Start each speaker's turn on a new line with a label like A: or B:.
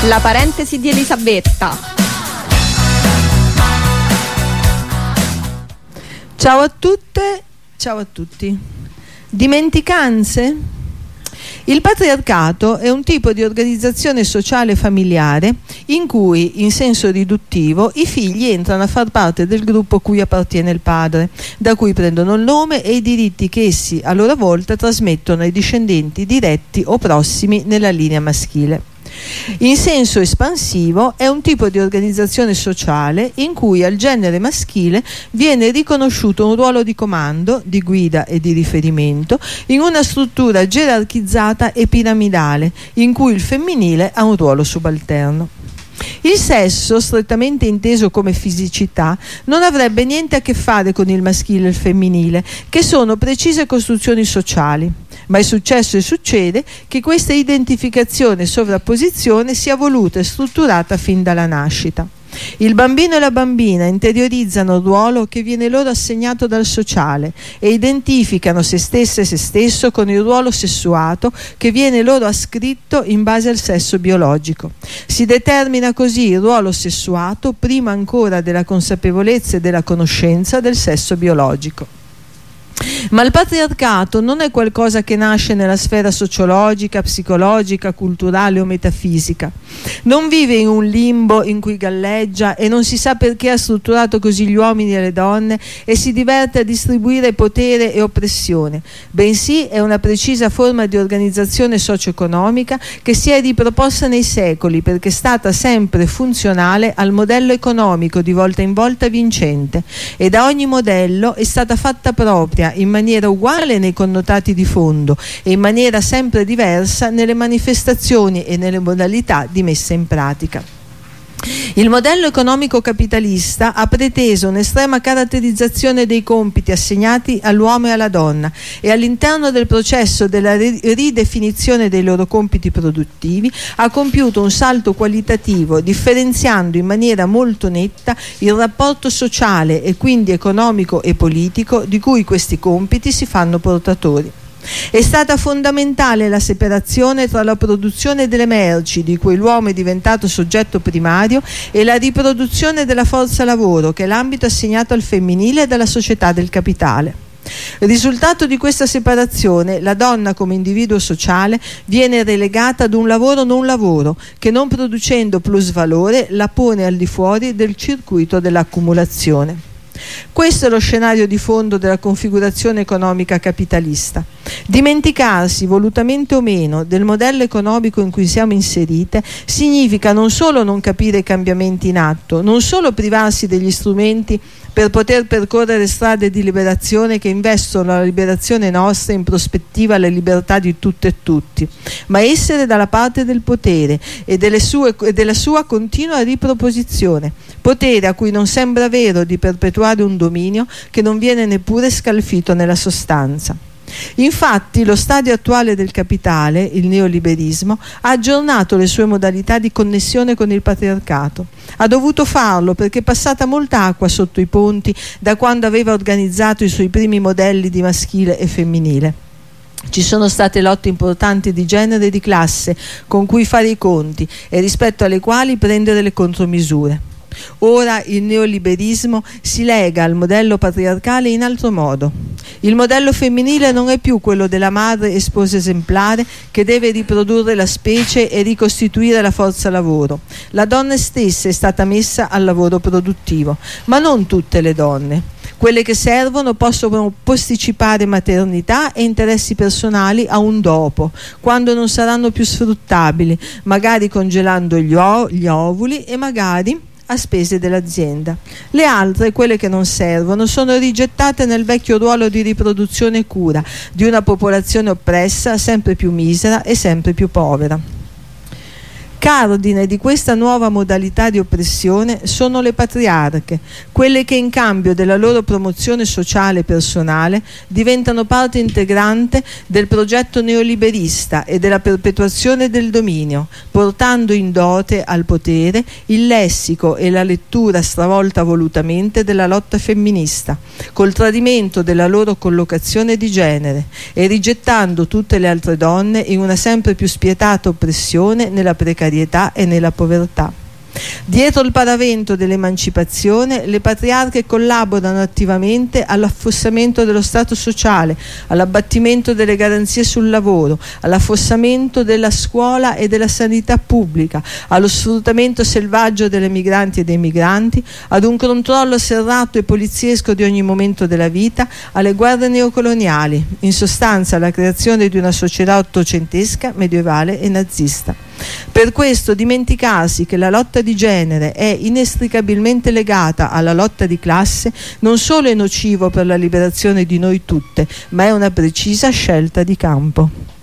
A: La parentesi di Elisabetta.
B: Ciao a tutte, ciao a tutti. Dimenticanze? Il patriarcato è un tipo di organizzazione sociale familiare in cui, in senso riduttivo, i figli entrano a far parte del gruppo cui appartiene il padre, da cui prendono il nome e i diritti che essi a loro volta trasmettono ai discendenti diretti o prossimi nella linea maschile. In senso espansivo è un tipo di organizzazione sociale in cui al genere maschile viene riconosciuto un ruolo di comando, di guida e di riferimento in una struttura gerarchizzata e piramidale in cui il femminile ha un ruolo subalterno. Il sesso, strettamente inteso come fisicità, non avrebbe niente a che fare con il maschile e il femminile, che sono precise costruzioni sociali. Ma è successo e succede che questa identificazione e sovrapposizione sia voluta e strutturata fin dalla nascita. Il bambino e la bambina interiorizzano il ruolo che viene loro assegnato dal sociale e identificano se stessa e se stesso con il ruolo sessuato che viene loro ascritto in base al sesso biologico. Si determina così il ruolo sessuato prima ancora della consapevolezza e della conoscenza del sesso biologico. Ma il patriarcato non è qualcosa che nasce nella sfera sociologica, psicologica, culturale o metafisica. Non vive in un limbo in cui galleggia e non si sa perché ha strutturato così gli uomini e le donne e si diverte a distribuire potere e oppressione, bensì è una precisa forma di organizzazione socio-economica che si è riproposta nei secoli perché è stata sempre funzionale al modello economico di volta in volta vincente e da ogni modello è stata fatta propria in maniera uguale nei connotati di fondo e in maniera sempre diversa nelle manifestazioni e nelle modalità di messa in pratica. Il modello economico capitalista ha preteso un'estrema caratterizzazione dei compiti assegnati all'uomo e alla donna e all'interno del processo della ridefinizione dei loro compiti produttivi ha compiuto un salto qualitativo differenziando in maniera molto netta il rapporto sociale e quindi economico e politico di cui questi compiti si fanno portatori. È stata fondamentale la separazione tra la produzione delle merci, di cui l'uomo è diventato soggetto primario, e la riproduzione della forza lavoro, che è l'ambito assegnato al femminile dalla società del capitale. Risultato di questa separazione, la donna come individuo sociale viene relegata ad un lavoro non lavoro, che non producendo plusvalore la pone al di fuori del circuito dell'accumulazione. Questo è lo scenario di fondo della configurazione economica capitalista. Dimenticarsi, volutamente o meno, del modello economico in cui siamo inserite significa non solo non capire i cambiamenti in atto, non solo privarsi degli strumenti per poter percorrere strade di liberazione che investono la liberazione nostra in prospettiva alle libertà di tutte e tutti, ma essere dalla parte del potere e della sua continua riproposizione, potere a cui non sembra vero di perpetuare un dominio che non viene neppure scalfito nella sostanza. Infatti lo stadio attuale del capitale, il neoliberismo, ha aggiornato le sue modalità di connessione con il patriarcato. Ha dovuto farlo perché è passata molta acqua sotto i ponti da quando aveva organizzato i suoi primi modelli di maschile e femminile. Ci sono state lotte importanti di genere e di classe con cui fare i conti e rispetto alle quali prendere le contromisure. Ora il neoliberismo si lega al modello patriarcale in altro modo. Il modello femminile non è più quello della madre e sposa esemplare che deve riprodurre la specie e ricostituire la forza lavoro. La donna stessa è stata messa al lavoro produttivo, ma non tutte le donne. Quelle che servono possono posticipare maternità e interessi personali a un dopo, quando non saranno più sfruttabili, magari congelando gli ovuli e magari a spese dell'azienda. Le altre, quelle che non servono, sono rigettate nel vecchio ruolo di riproduzione e cura di una popolazione oppressa, sempre più misera e sempre più povera. Cardine di questa nuova modalità di oppressione sono le patriarche, quelle che in cambio della loro promozione sociale e personale diventano parte integrante del progetto neoliberista e della perpetuazione del dominio, portando in dote al potere il lessico e la lettura stravolta volutamente della lotta femminista, col tradimento della loro collocazione di genere e rigettando tutte le altre donne in una sempre più spietata oppressione nella precarietà precarietà e nella povertà. Dietro il paravento dell'emancipazione, le patriarche collaborano attivamente all'affossamento dello Stato sociale, all'abbattimento delle garanzie sul lavoro, all'affossamento della scuola e della sanità pubblica, allo sfruttamento selvaggio delle migranti e dei migranti, ad un controllo serrato e poliziesco di ogni momento della vita, alle guerre neocoloniali, in sostanza alla creazione di una società ottocentesca, medievale e nazista. Per questo dimenticarsi che la lotta di genere è inestricabilmente legata alla lotta di classe non solo è nocivo per la liberazione di noi tutte, ma è una precisa scelta di campo.